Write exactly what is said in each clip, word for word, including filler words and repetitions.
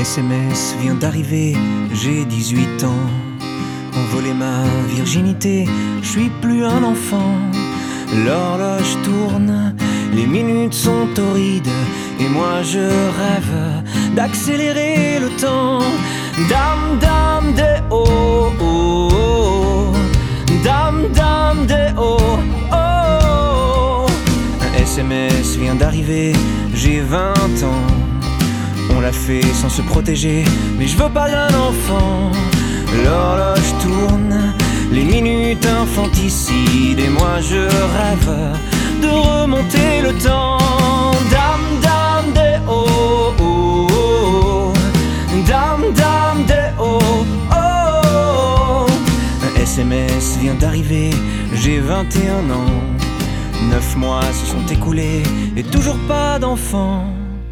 S M S vient d'arriver, j'ai dix-huit ans. On volait ma virginité, je suis plus un enfant. L'horloge tourne, les minutes sont torrides, et moi je rêve d'accélérer le temps. Dame, dame, des oh, oh, oh. Dame, dame, des oh, oh. Un S M S vient d'arriver, j'ai vingt ans. On l'a fait sans se protéger, mais je veux pas d'un enfant. L'horloge tourne, les minutes infanticides, et moi je rêve de remonter le temps. Dame, dame, des oh, oh, oh. Dame, dame, des oh, oh. Un S M S vient d'arriver, j'ai vingt et un ans. Neuf mois se sont écoulés, et toujours pas d'enfant.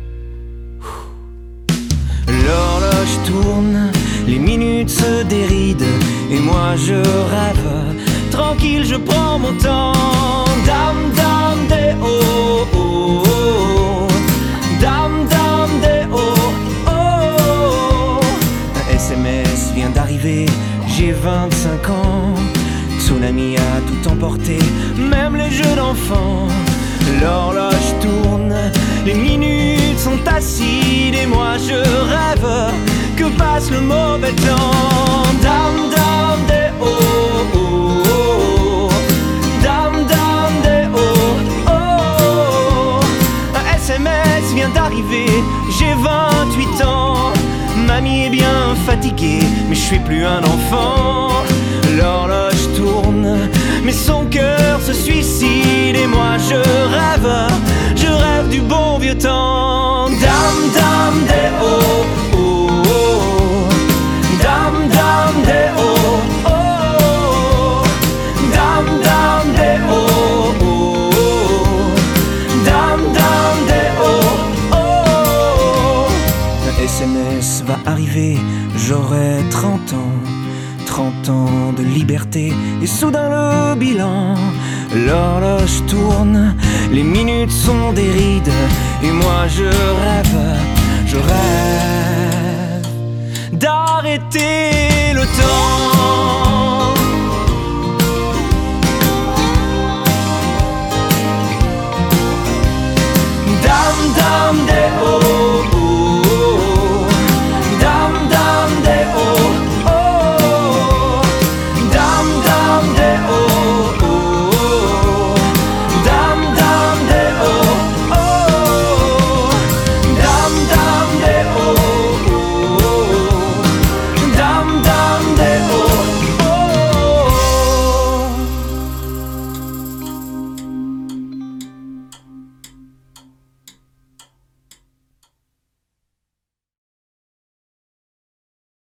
L'horloge tourne, les minutes se dérident, et moi je rêve, tranquille je prends mon temps. Dame, dame, des oh, oh, oh. Dame, dame, des oh, oh. Un S M S vient d'arriver, j'ai vingt-cinq ans. Tsunami a tout emporté, même les jeux d'enfants. L'horloge tourne, les minutes sont acides, et moi je rêve que passe le mauvais temps. Dame, dame, des oh, oh, oh. Dame, dame, des oh, oh. Un S M S vient d'arriver, j'ai vingt-huit ans. Mamie est bien fatiguée, mais je suis plus un enfant. L'horloge tourne, mais son cœur se suicide, et moi je rêve, je rêve du bon vieux temps. Dame, dame, des oh, oh, oh. Dame, dame, des oh, oh. Dame, dame, des oh, oh, oh. Dame, dame, des oh, oh. Un S M S va arriver, j'aurai trente ans. Trente ans de liberté, et soudain le bilan. L'horloge tourne, les minutes sont des rides, et moi je rêve, je rêve d'arrêter le temps.